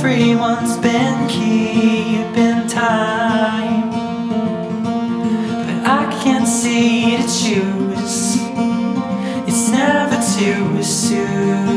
Everyone's been keeping time, but I can't see to choose. It's never too soon.